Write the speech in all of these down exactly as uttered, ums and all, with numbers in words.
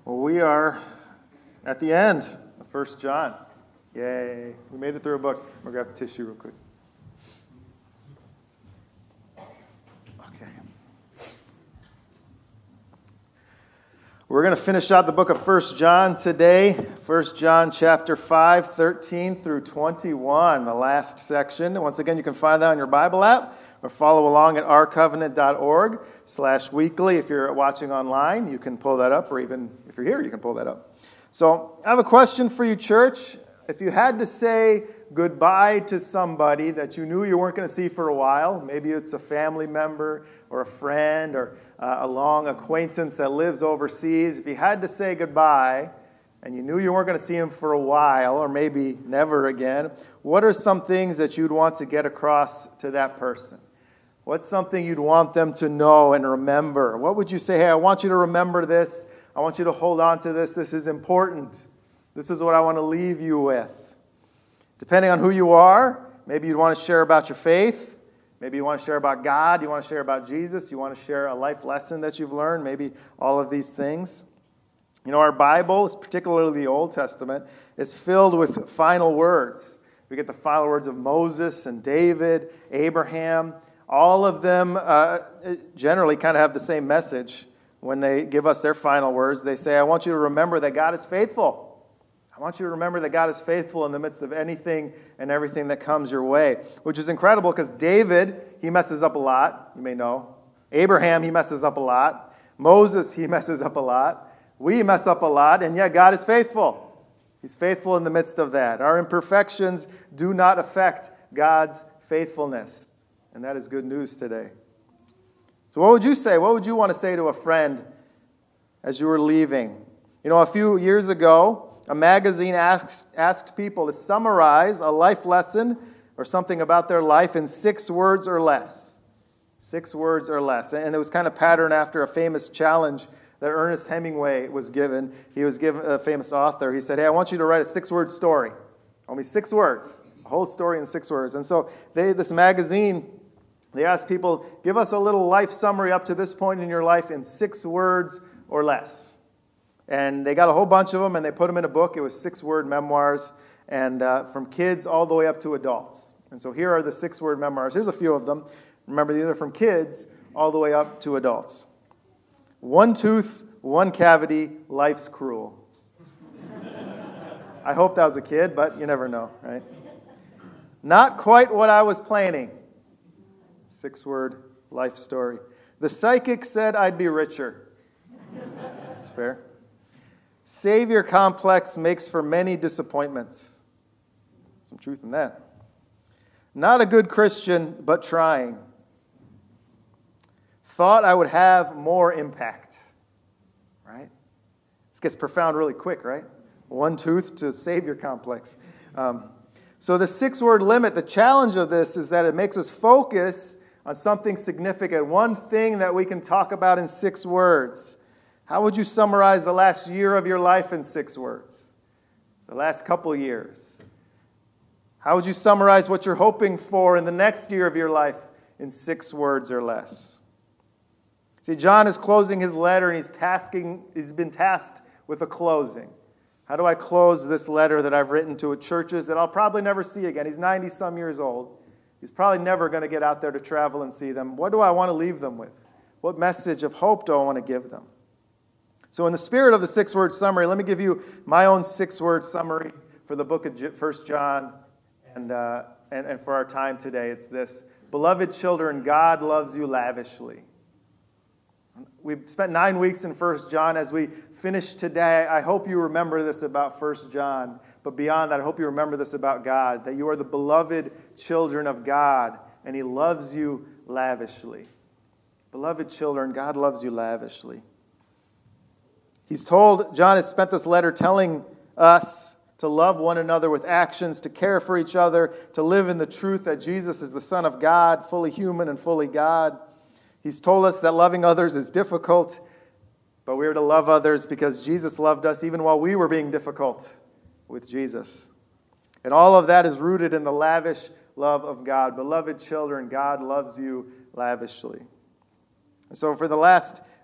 Well, we are at the end of First John. Yay. We made it through a book. We'll grab the tissue real quick. Okay. We're going to finish out the book of First John today. First John chapter five, thirteen through twenty-one, the last section. Once again, you can find that on your Bible app or follow along at ourcovenant.org slash weekly. If you're watching online, you can pull that up, or even if you're here, you can pull that up. So I have a question for you, church. If you had to say goodbye to somebody that you knew you weren't going to see for a while, maybe it's a family member or a friend or uh, a long acquaintance that lives overseas. If you had to say goodbye and you knew you weren't going to see him for a while or maybe never again, what are some things that you'd want to get across to that person? What's something you'd want them to know and remember? What would you say, hey, I want you to remember this. I want you to hold on to this. This is important. This is what I want to leave you with. Depending on who you are, maybe you'd want to share about your faith. Maybe you want to share about God. You want to share about Jesus. You want to share a life lesson that you've learned. Maybe all of these things. You know, our Bible, particularly the Old Testament, is filled with final words. We get the final words of Moses and David, Abraham. All of them uh, generally kind of have the same message. When they give us their final words, they say, I want you to remember that God is faithful. I want you to remember that God is faithful in the midst of anything and everything that comes your way. Which is incredible because David, he messes up a lot, you may know. Abraham, he messes up a lot. Moses, he messes up a lot. We mess up a lot, and yet God is faithful. He's faithful in the midst of that. Our imperfections do not affect God's faithfulness. And that is good news today. So what would you say? What would you want to say to a friend as you were leaving? You know, a few years ago, a magazine asked, asked people to summarize a life lesson or something about their life in six words or less. Six words or less. And it was kind of patterned after a famous challenge that Ernest Hemingway was given. He was given a famous author. He said, hey, I want you to write a six-word story. Only six words. A whole story in six words. And so they, this magazine, they asked people, give us a little life summary up to this point in your life in six words or less. And they got a whole bunch of them, and they put them in a book. It was six-word memoirs, and uh, from kids all the way up to adults. And so here are the six-word memoirs. Here's a few of them. Remember, these are from kids all the way up to adults. One tooth, one cavity, life's cruel. I hope that was a kid, but you never know, right? Not quite what I was planning. Six-word life story. The psychic said I'd be richer. That's fair. Savior complex makes for many disappointments. Some truth in that. Not a good Christian, but trying. Thought I would have more impact. Right? This gets profound really quick, right? One tooth to Savior complex. Um, So the six-word limit, the challenge of this is that it makes us focus on something significant, one thing that we can talk about in six words. How would you summarize the last year of your life in six words? The last couple years? How would you summarize what you're hoping for in the next year of your life in six words or less? See, John is closing his letter, and he's tasking, he's been tasked with a closing. How do I close this letter that I've written to churches that I'll probably never see again? He's ninety-some years old. He's probably never going to get out there to travel and see them. What do I want to leave them with? What message of hope do I want to give them? So in the spirit of the six-word summary, let me give you my own six-word summary for the book of First John and, uh, and, and for our time today. It's this: Beloved children, God loves you lavishly. We've spent nine weeks in First John. As we finish today, I hope you remember this about First John. But beyond that, I hope you remember this about God, that you are the beloved children of God, and He loves you lavishly. Beloved children, God loves you lavishly. He's told, John has spent this letter telling us to love one another with actions, to care for each other, to live in the truth that Jesus is the Son of God, fully human and fully God. He's told us that loving others is difficult, but we are to love others because Jesus loved us even while we were being difficult with Jesus. And all of that is rooted in the lavish love of God. Beloved children, God loves you lavishly. And so for the last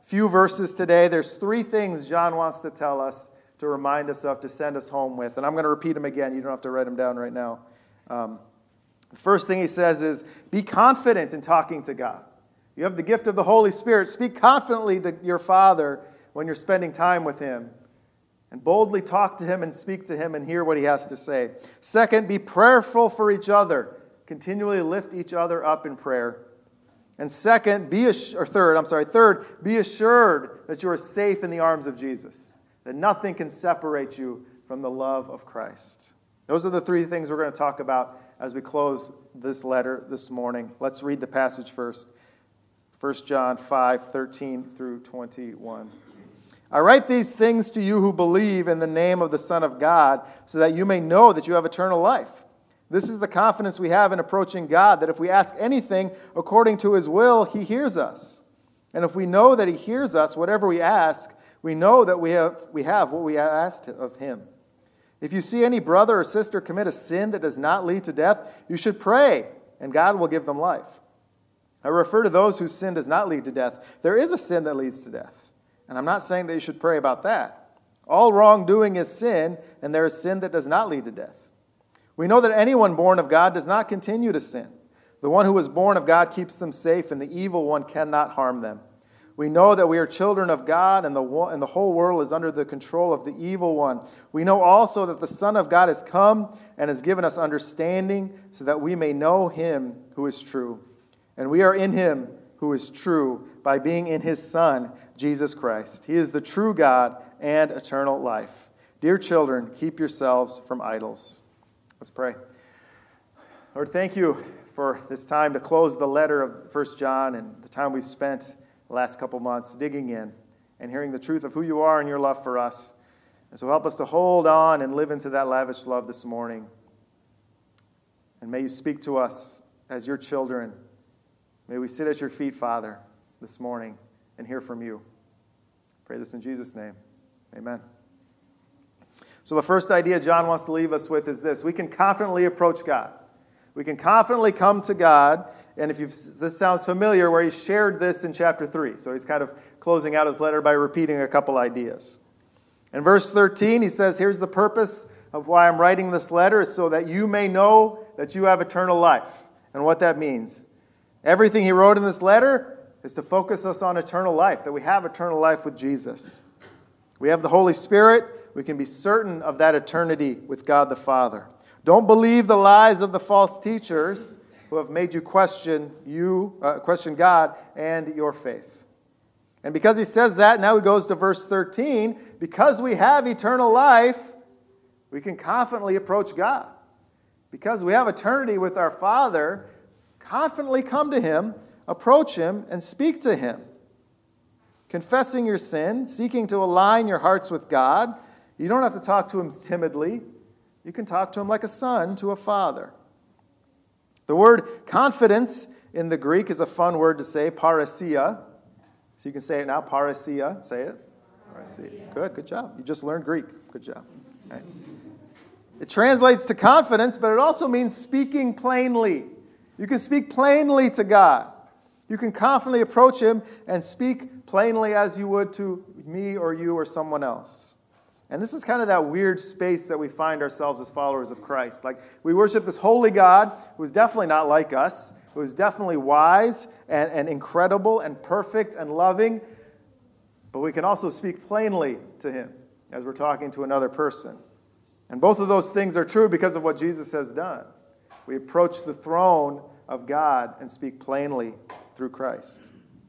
few verses today. There's three things John wants to tell us, to remind us of, to send us home with. And I'm going to repeat them again. You don't have to write them down right now. Um, the first thing he says is, be confident in talking to God. You have the gift of the Holy Spirit. Speak confidently to your Father when you're spending time with Him. And boldly talk to Him and speak to Him and hear what He has to say. Second, be prayerful for each other. Continually lift each other up in prayer. And second, be assured, or third, I'm sorry, third, be assured that you are safe in the arms of Jesus. That nothing can separate you from the love of Christ. Those are the three things we're going to talk about as we close this letter this morning. Let's read the passage first. First John five, thirteen through twenty-one. I write these things to you who believe in the name of the Son of God, so that you may know that you have eternal life. This is the confidence we have in approaching God, that if we ask anything according to His will, He hears us. And if we know that He hears us, whatever we ask, we know that we have, we have what we asked of Him. If you see any brother or sister commit a sin that does not lead to death, you should pray, and God will give them life. I refer to those whose sin does not lead to death. There is a sin that leads to death. And I'm not saying that you should pray about that. All wrongdoing is sin, and there is sin that does not lead to death. We know that anyone born of God does not continue to sin. The one who is born of God keeps them safe, and the evil one cannot harm them. We know that we are children of God, and the, and the whole world is under the control of the evil one. We know also that the Son of God has come and has given us understanding, so that we may know Him who is true. And we are in Him who is true by being in His Son, Jesus Christ. He is the true God and eternal life. Dear children, keep yourselves from idols. Let's pray. Lord, thank you for this time to close the letter of First John and the time we've spent the last couple months digging in and hearing the truth of who you are and your love for us. And so help us to hold on and live into that lavish love this morning. And may you speak to us as your children. May we sit at your feet, Father, this morning and hear from you. Pray this in Jesus' name. Amen. So the first idea John wants to leave us with is this. We can confidently approach God. We can confidently come to God. And if you've, this sounds familiar, where he shared this in chapter three. So he's kind of closing out his letter by repeating a couple ideas. In verse thirteen, he says, here's the purpose of why I'm writing this letter, is so that you may know that you have eternal life. And what that means. Everything he wrote in this letter is to focus us on eternal life, that we have eternal life with Jesus. We have the Holy Spirit. We can be certain of that eternity with God the Father. Don't believe the lies of the false teachers who have made you question you, uh, question God and your faith. And because he says that, now he goes to verse thirteen. Because we have eternal life, we can confidently approach God. Because we have eternity with our Father, confidently come to Him, approach Him, and speak to Him. Confessing your sin, seeking to align your hearts with God. You don't have to talk to Him timidly. You can talk to Him like a son to a father. The word confidence in the Greek is a fun word to say, parousia. So you can say it now, parousia. Say it. Parousia. Good, good job. You just learned Greek. Good job. Right. It translates to confidence, but it also means speaking plainly. You can speak plainly to God. You can confidently approach Him and speak plainly as you would to me or you or someone else. And this is kind of that weird space that we find ourselves as followers of Christ. Like, we worship this holy God who is definitely not like us, who is definitely wise and, and incredible and perfect and loving, but we can also speak plainly to Him as we're talking to another person. And both of those things are true because of what Jesus has done. We approach the throne of God and speak plainly through Christ.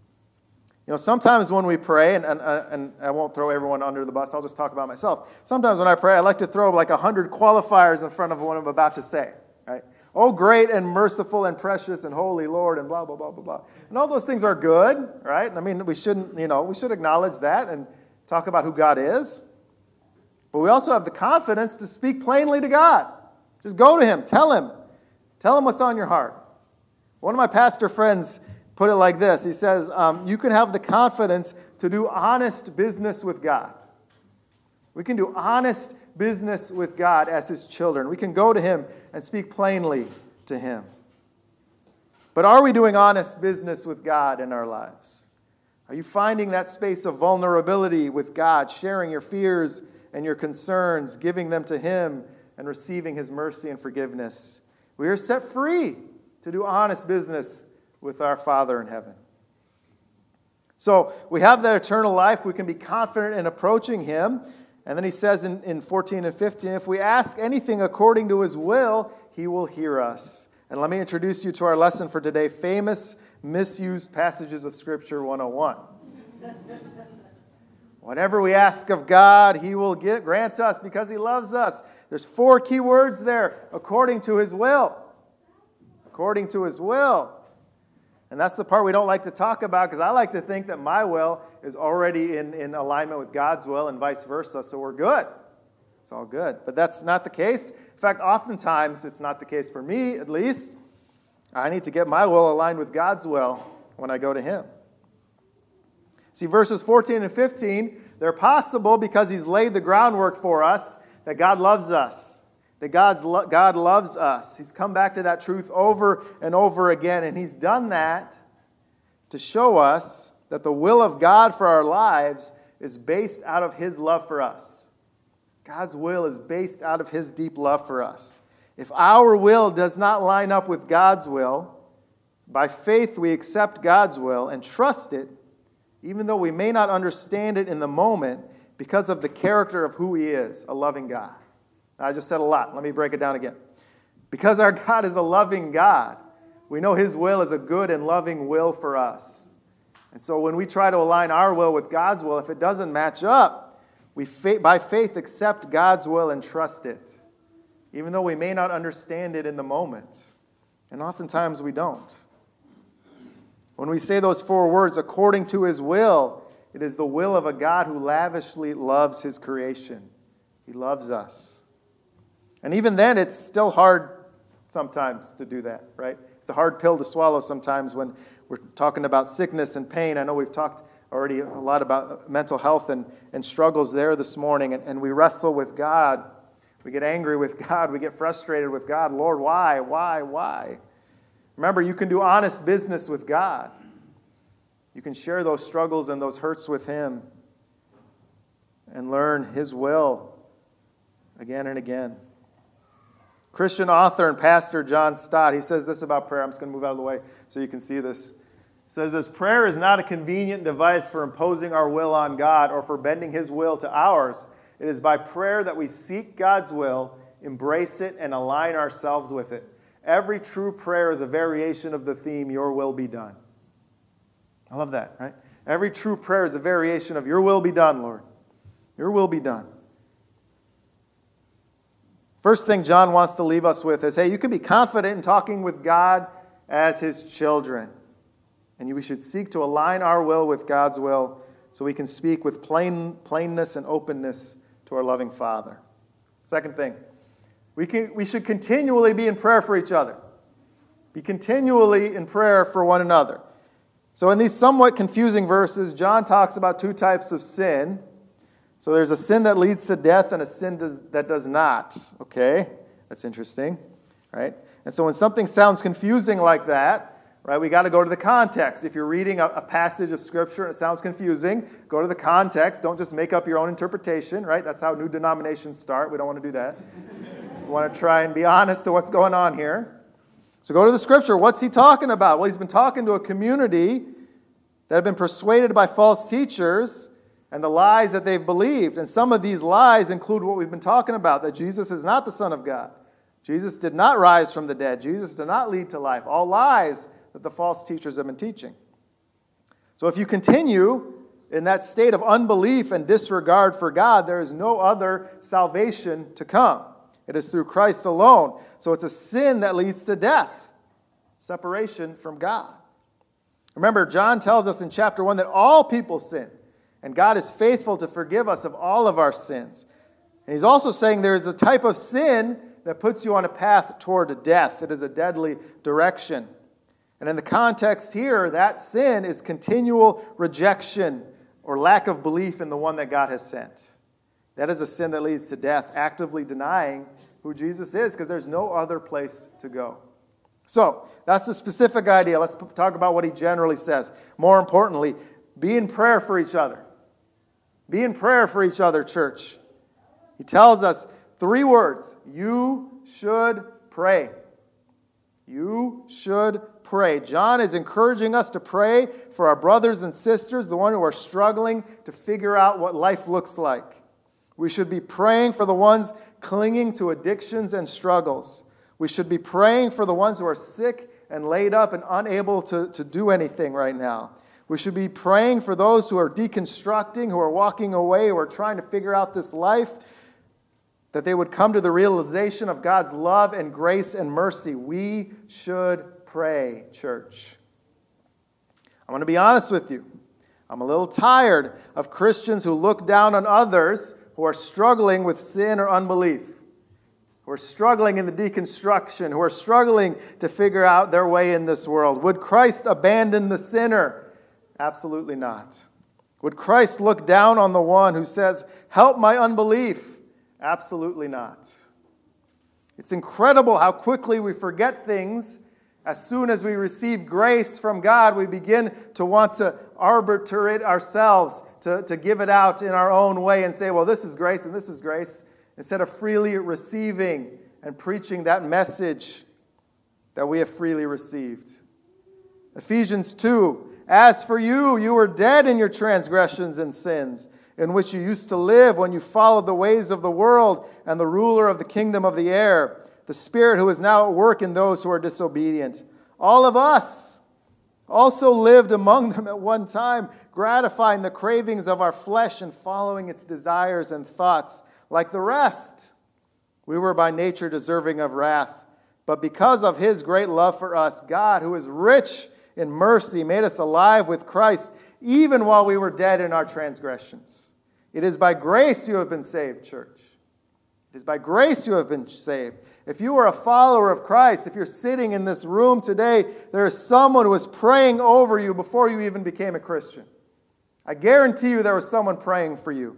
You know, sometimes when we pray, and, and, and I won't throw everyone under the bus, I'll just talk about myself. Sometimes when I pray, I like to throw like a hundred qualifiers in front of what I'm about to say, right? Oh, great and merciful and precious and holy Lord and blah, blah, blah, blah, blah. And all those things are good, right? I mean, we shouldn't, you know, we should acknowledge that and talk about who God is. But we also have the confidence to speak plainly to God. Just go to Him. Tell Him. Tell Him what's on your heart. One of my pastor friends put it like this. He says, um, you can have the confidence to do honest business with God. We can do honest business with God as His children. We can go to Him and speak plainly to Him. But are we doing honest business with God in our lives? Are you finding that space of vulnerability with God, sharing your fears and your concerns, giving them to Him, and receiving His mercy and forgiveness? We are set free to do honest business with our Father in heaven. So we have that eternal life. We can be confident in approaching Him. And then he says in, in fourteen and fifteen, if we ask anything according to His will, He will hear us. And let me introduce you to our lesson for today, famous misused passages of Scripture one oh one. Whatever we ask of God, He will get, grant us because He loves us. There's four key words there, according to His will. According to His will. And that's the part we don't like to talk about, because I like to think that my will is already in, in alignment with God's will and vice versa, so we're good. It's all good. But that's not the case. In fact, oftentimes it's not the case for me, at least. I need to get my will aligned with God's will when I go to Him. See, verses fourteen and fifteen, they're possible because He's laid the groundwork for us, that God loves us. That God's lo- God loves us. He's come back to that truth over and over again, and He's done that to show us that the will of God for our lives is based out of His love for us. God's will is based out of His deep love for us. If our will does not line up with God's will, by faith we accept God's will and trust it, even though we may not understand it in the moment, because of the character of who He is, a loving God. I just said a lot. Let me break it down again. Because our God is a loving God, we know His will is a good and loving will for us. And so when we try to align our will with God's will, if it doesn't match up, we by faith accept God's will and trust it, even though we may not understand it in the moment. And oftentimes we don't. When we say those four words, according to His will, it is the will of a God who lavishly loves His creation. He loves us. And even then, it's still hard sometimes to do that, right? It's a hard pill to swallow sometimes when we're talking about sickness and pain. I know we've talked already a lot about mental health and, and struggles there this morning, and, and we wrestle with God. We get angry with God. We get frustrated with God. Lord, why, why, why? Remember, you can do honest business with God. You can share those struggles and those hurts with Him and learn His will again and again. Christian author and pastor John Stott, he says this about prayer. I'm just going to move out of the way so you can see this. He says this, prayer is not a convenient device for imposing our will on God or for bending His will to ours. It is by prayer that we seek God's will, embrace it, and align ourselves with it. Every true prayer is a variation of the theme, your will be done. I love that, right? Every true prayer is a variation of your will be done, Lord. Your will be done. First thing John wants to leave us with is, hey, you can be confident in talking with God as His children. And we should seek to align our will with God's will so we can speak with plain, plainness and openness to our loving Father. Second thing, we, can, we should continually be in prayer for each other. Be continually in prayer for one another. So in these somewhat confusing verses, John talks about two types of sin. So there's a sin that leads to death and a sin does, that does not. Okay, that's interesting, right? And so when something sounds confusing like that, right, we got to go to the context. If you're reading a, a passage of Scripture and it sounds confusing, go to the context. Don't just make up your own interpretation, right? That's how new denominations start. We don't want to do that. We want to try and be honest to what's going on here. So go to the Scripture. What's he talking about? Well, he's been talking to a community that have been persuaded by false teachers and the lies that they've believed. And some of these lies include what we've been talking about, that Jesus is not the Son of God. Jesus did not rise from the dead. Jesus did not lead to life. All lies that the false teachers have been teaching. So if you continue in that state of unbelief and disregard for God, there is no other salvation to come. It is through Christ alone. So it's a sin that leads to death, separation from God. Remember, John tells us in chapter one that all people sin. And God is faithful to forgive us of all of our sins. And he's also saying there is a type of sin that puts you on a path toward death. It is a deadly direction. And in the context here, that sin is continual rejection or lack of belief in the one that God has sent. That is a sin that leads to death, actively denying who Jesus is, because there's no other place to go. So, that's the specific idea. Let's talk about what he generally says. More importantly, be in prayer for each other. Be in prayer for each other, church. He tells us three words. You should pray. You should pray. John is encouraging us to pray for our brothers and sisters, the ones who are struggling to figure out what life looks like. We should be praying for the ones clinging to addictions and struggles. We should be praying for the ones who are sick and laid up and unable to, to do anything right now. We should be praying for those who are deconstructing, who are walking away, who are trying to figure out this life, that they would come to the realization of God's love and grace and mercy. We should pray, church. I'm going to be honest with you. I'm a little tired of Christians who look down on others who are struggling with sin or unbelief, who are struggling in the deconstruction, who are struggling to figure out their way in this world. Would Christ abandon the sinner? Absolutely not. Would Christ look down on the one who says, "Help my unbelief"? Absolutely not. It's incredible how quickly we forget things. As soon as we receive grace from God, we begin to want to arbiter it ourselves, to, to give it out in our own way and say, well, this is grace and this is grace, instead of freely receiving and preaching that message that we have freely received. Ephesians two, as for you, you were dead in your transgressions and sins, in which you used to live when you followed the ways of the world and the ruler of the kingdom of the air, the spirit who is now at work in those who are disobedient. All of us also lived among them at one time, gratifying the cravings of our flesh and following its desires and thoughts. Like the rest, we were by nature deserving of wrath. But because of his great love for us, God, who is rich in mercy, made us alive with Christ, even while we were dead in our transgressions. It is by grace you have been saved, church. It is by grace you have been saved. If you are a follower of Christ, if you're sitting in this room today, there is someone who was praying over you before you even became a Christian. I guarantee you there was someone praying for you.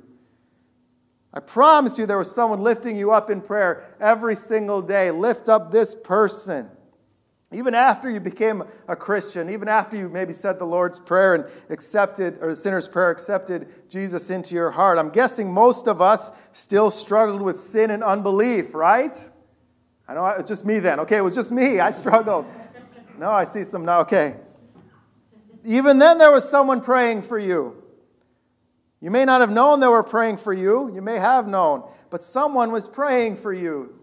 I promise you there was someone lifting you up in prayer every single day. Lift up this person. Even after you became a Christian, even after you maybe said the Lord's Prayer and accepted, or the sinner's prayer, accepted Jesus into your heart, I'm guessing most of us still struggled with sin and unbelief, right? I know it's just me then. Okay, it was just me. I struggled. No, I see some now. Okay. Even then there was someone praying for you. You may not have known they were praying for you. You may have known. But someone was praying for you.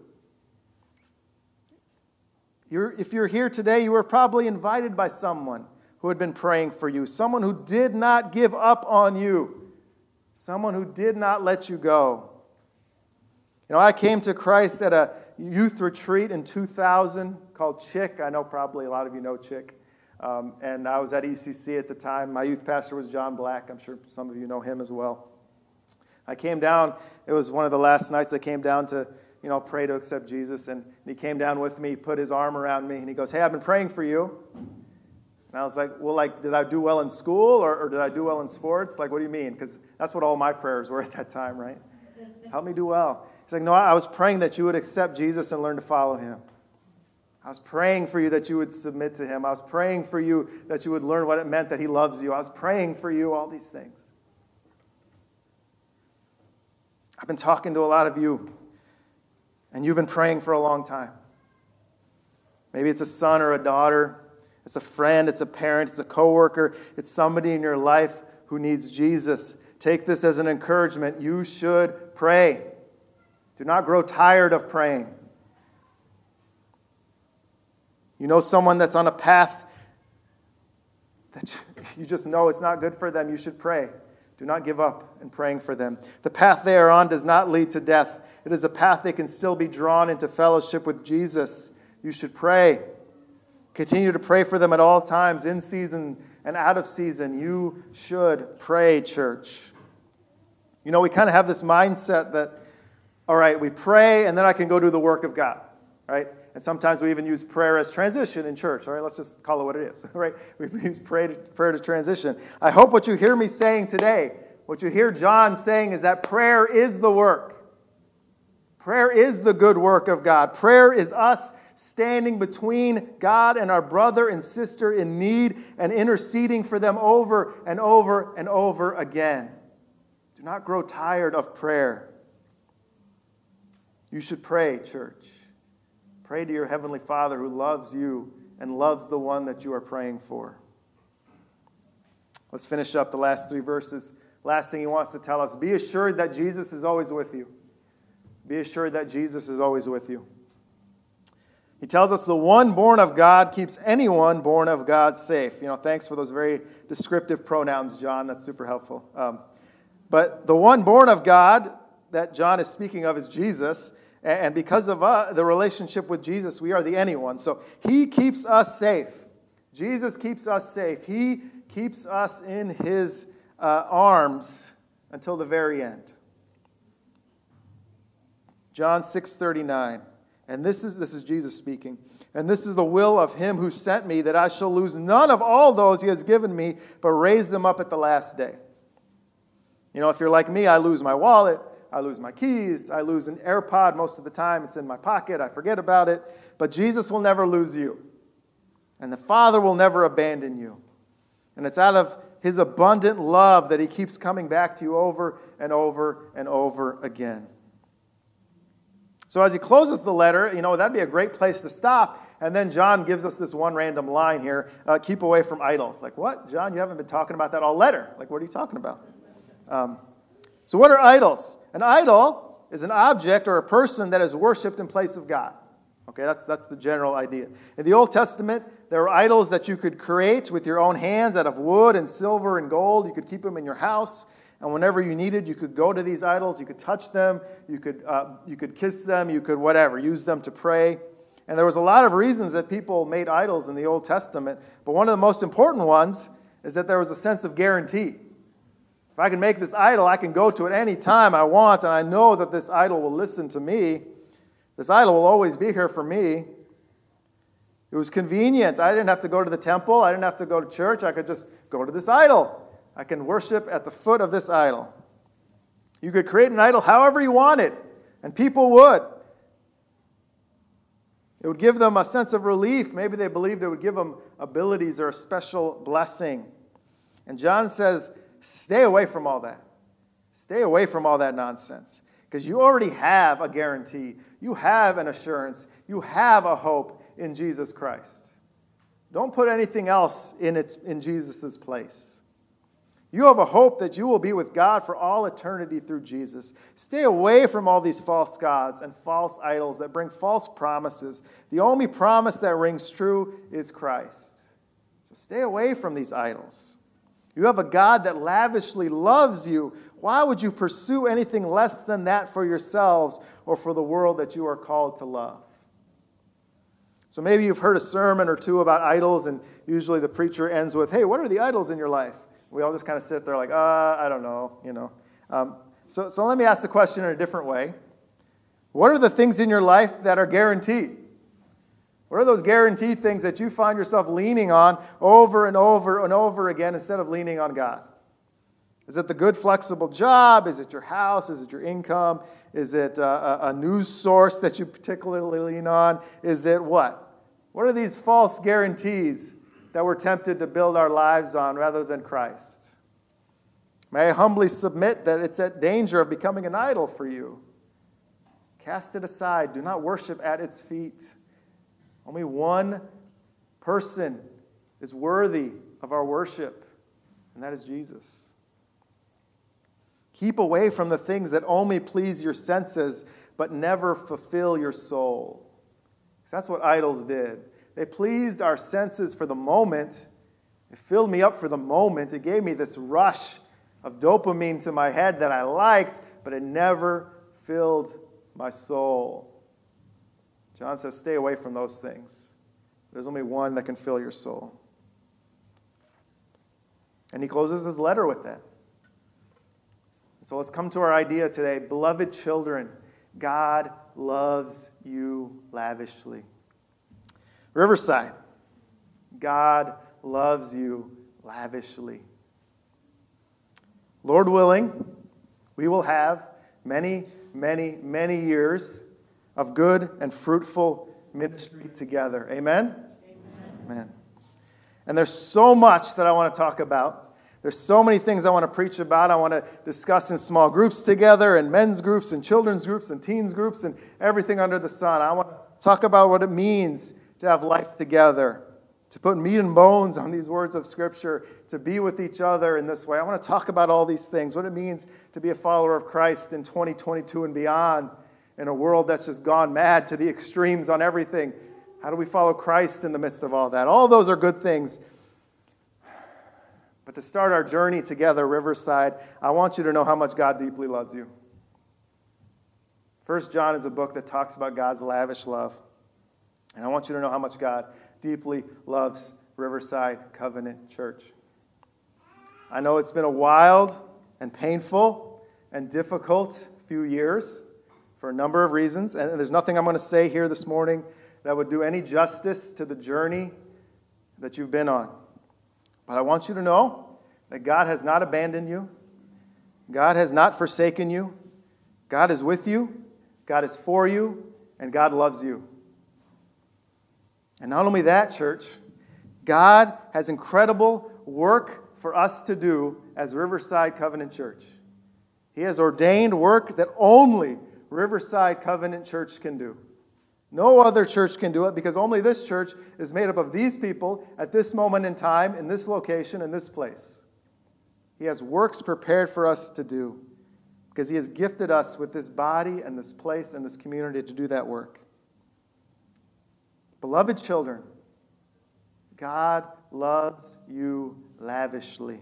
You're, if you're here today, you were probably invited by someone who had been praying for you. Someone who did not give up on you. Someone who did not let you go. You know, I came to Christ at a youth retreat in two thousand called Chick. I know probably a lot of you know Chick. Um, and I was at E C C at the time. My youth pastor was John Black. I'm sure some of you know him as well. I came down. It was one of the last nights I came down to, you know, pray to accept Jesus. And he came down with me, put his arm around me, and he goes, "Hey, I've been praying for you." And I was like, well, like, did I do well in school or, or did I do well in sports? Like, what do you mean? Because that's what all my prayers were at that time, right? Help me do well. He's like, no, I was praying that you would accept Jesus and learn to follow him. I was praying for you that you would submit to him. I was praying for you that you would learn what it meant that he loves you. I was praying for you, all these things. I've been talking to a lot of you, and you've been praying for a long time. Maybe it's a son or a daughter. It's a friend. It's a parent. It's a coworker. It's somebody in your life who needs Jesus. Take this as an encouragement. You should pray. Do not grow tired of praying. You know someone that's on a path that you just know it's not good for them. You should pray. Do not give up in praying for them. The path they are on does not lead to death. It is a path they can still be drawn into fellowship with Jesus. You should pray. Continue to pray for them at all times, in season and out of season. You should pray, church. You know, we kind of have this mindset that, all right, we pray and then I can go do the work of God, right? And sometimes we even use prayer as transition in church. All right, let's just call it what it is. Right? We use prayer to, prayer to transition. I hope what you hear me saying today, what you hear John saying, is that prayer is the work. Prayer is the good work of God. Prayer is us standing between God and our brother and sister in need and interceding for them over and over and over again. Do not grow tired of prayer. You should pray, church. Pray to your Heavenly Father who loves you and loves the one that you are praying for. Let's finish up the last three verses. Last thing he wants to tell us, be assured that Jesus is always with you. Be assured that Jesus is always with you. He tells us the one born of God keeps anyone born of God safe. You know, thanks for those very descriptive pronouns, John. That's super helpful. Um, but the one born of God that John is speaking of is Jesus. And because of uh, the relationship with Jesus, we are the anyone. So he keeps us safe. Jesus keeps us safe. He keeps us in his uh, arms until the very end. John six thirty-nine. And this is, this is Jesus speaking. And this is the will of him who sent me, that I shall lose none of all those he has given me, but raise them up at the last day. You know, if you're like me, I lose my wallet. I lose my keys. I lose an AirPod most of the time. It's in my pocket. I forget about it. But Jesus will never lose you. And the Father will never abandon you. And it's out of his abundant love that he keeps coming back to you over and over and over again. So as he closes the letter, you know, that'd be a great place to stop. And then John gives us this one random line here, uh, keep away from idols. Like, what? John, you haven't been talking about that all letter. Like, what are you talking about? Um, so what are idols? An idol is an object or a person that is worshipped in place of God. Okay, that's, that's the general idea. In the Old Testament, there were idols that you could create with your own hands out of wood and silver and gold. You could keep them in your house. And whenever you needed, you could go to these idols. You could touch them. You could, uh, you could kiss them. You could whatever, use them to pray. And there was a lot of reasons that people made idols in the Old Testament. But one of the most important ones is that there was a sense of guarantee. If I can make this idol, I can go to it any time I want, and I know that this idol will listen to me. This idol will always be here for me. It was convenient. I didn't have to go to the temple. I didn't have to go to church. I could just go to this idol. I can worship at the foot of this idol. You could create an idol however you wanted, and people would. It would give them a sense of relief. Maybe they believed it would give them abilities or a special blessing. And John says, stay away from all that. Stay away from all that nonsense. Because you already have a guarantee. You have an assurance. You have a hope in Jesus Christ. Don't put anything else in, its, in Jesus' place. You have a hope that you will be with God for all eternity through Jesus. Stay away from all these false gods and false idols that bring false promises. The only promise that rings true is Christ. So stay away from these idols. You have a God that lavishly loves you. Why would you pursue anything less than that for yourselves or for the world that you are called to love? So maybe you've heard a sermon or two about idols, and usually the preacher ends with, hey, what are the idols in your life? We all just kind of sit there like, uh, I don't know, you know. Um, so, so let me ask the question in a different way. What are the things in your life that are guaranteed? What are those guaranteed things that you find yourself leaning on over and over and over again instead of leaning on God? Is it the good, flexible job? Is it your house? Is it your income? Is it a, a news source that you particularly lean on? Is it what? What are these false guarantees that we're tempted to build our lives on rather than Christ? May I humbly submit that it's at danger of becoming an idol for you. Cast it aside. Do not worship at its feet. Only one person is worthy of our worship, and that is Jesus. Keep away from the things that only please your senses but never fulfill your soul. That's what idols did. They pleased our senses for the moment. It filled me up for the moment. It gave me this rush of dopamine to my head that I liked, but it never filled my soul. John says, stay away from those things. There's only one that can fill your soul. And he closes his letter with that. So let's come to our idea today. Beloved children, God loves you lavishly. Riverside, God loves you lavishly. Lord willing, we will have many, many, many years of good and fruitful ministry together. Amen? Amen. And there's so much that I want to talk about. There's so many things I want to preach about. I want to discuss in small groups together, and men's groups, and children's groups, and teens groups, and everything under the sun. I want to talk about what it means to have life together, to put meat and bones on these words of Scripture, to be with each other in this way. I want to talk about all these things, what it means to be a follower of Christ in twenty twenty-two and beyond, in a world that's just gone mad to the extremes on everything. How do we follow Christ in the midst of all that? All those are good things. But to start our journey together, Riverside, I want you to know how much God deeply loves you. First John is a book that talks about God's lavish love. And I want you to know how much God deeply loves Riverside Covenant Church. I know it's been a wild and painful and difficult few years for a number of reasons. And there's nothing I'm going to say here this morning that would do any justice to the journey that you've been on. But I want you to know that God has not abandoned you. God has not forsaken you. God is with you. God is for you. And God loves you. And not only that, church, God has incredible work for us to do as Riverside Covenant Church. He has ordained work that only Riverside Covenant Church can do. No other church can do it because only this church is made up of these people at this moment in time, in this location, in this place. He has works prepared for us to do because He has gifted us with this body and this place and this community to do that work. Beloved children, God loves you lavishly.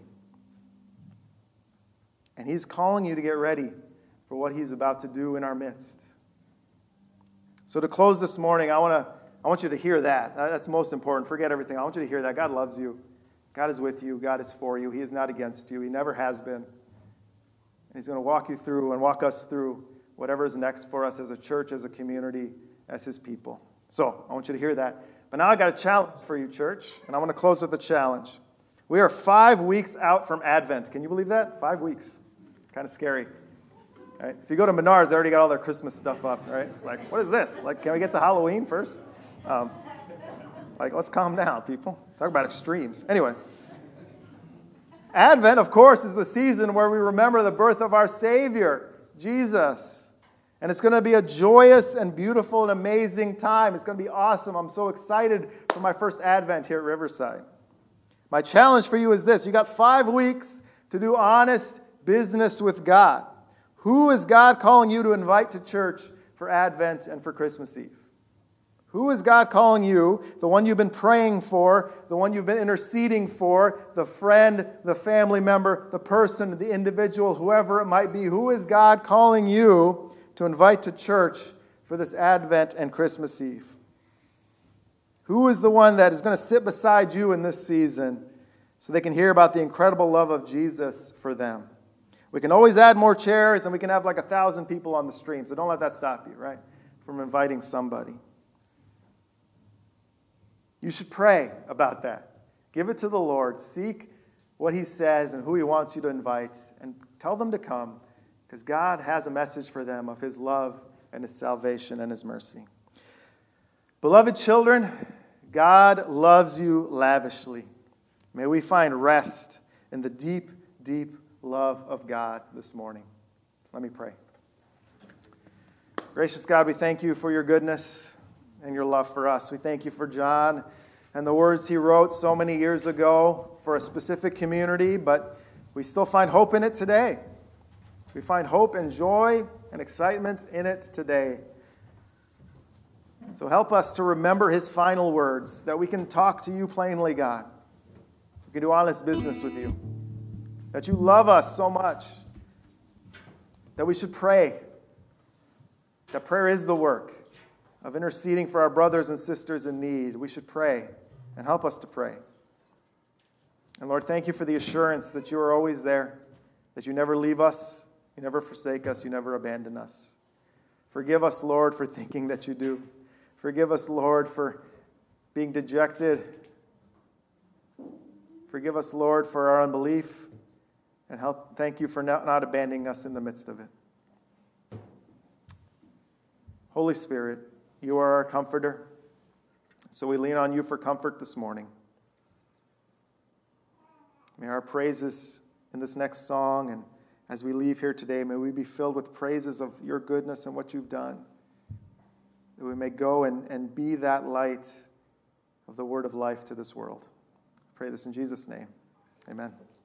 And He's calling you to get ready for what He's about to do in our midst. So to close this morning, I want to I want you to hear that. That's most important. Forget everything. I want you to hear that. God loves you. God is with you. God is for you. He is not against you. He never has been. And He's going to walk you through and walk us through whatever is next for us as a church, as a community, as His people. So I want you to hear that. But now I got a challenge for you, church, and I want to close with a challenge. We are five weeks out from Advent. Can you believe that? Five weeks. Kind of scary. Right? If you go to Menards, they already got all their Christmas stuff up, right? It's like, what is this? Like, can we get to Halloween first? Um, like, let's calm down, people. Talk about extremes. Anyway, Advent, of course, is the season where we remember the birth of our Savior, Jesus. And it's going to be a joyous and beautiful and amazing time. It's going to be awesome. I'm so excited for my first Advent here at Riverside. My challenge for you is this. You got five weeks to do honest business with God. Who is God calling you to invite to church for Advent and for Christmas Eve? Who is God calling you, the one you've been praying for, the one you've been interceding for, the friend, the family member, the person, the individual, whoever it might be? Who is God calling you to invite to church for this Advent and Christmas Eve? Who is the one that is going to sit beside you in this season so they can hear about the incredible love of Jesus for them? We can always add more chairs, and we can have like a thousand people on the stream, so don't let that stop you, right, from inviting somebody. You should pray about that. Give it to the Lord. Seek what He says and who He wants you to invite, and tell them to come, because God has a message for them of His love and His salvation and His mercy. Beloved children, God loves you lavishly. May we find rest in the deep, deep love of God this morning. Let me pray. Gracious God, we thank You for Your goodness and Your love for us. We thank You for John and the words he wrote so many years ago for a specific community, but we still find hope in it today. We find hope and joy and excitement in it today. So help us to remember his final words, that we can talk to You plainly, God. We can do honest business with You. That You love us so much that we should pray. That prayer is the work of interceding for our brothers and sisters in need. We should pray, and help us to pray. And Lord, thank You for the assurance that You are always there, that You never leave us, You never forsake us, You never abandon us. Forgive us, Lord, for thinking that You do. Forgive us, Lord, for being dejected. Forgive us, Lord, for our unbelief. And help. Thank You for not, not abandoning us in the midst of it. Holy Spirit, You are our comforter. So we lean on you for comfort this morning. May our praises in this next song and as we leave here today, may we be filled with praises of your goodness and what you've done. That we may go and, and be that light of the word of life to this world. I pray this in Jesus' name. Amen.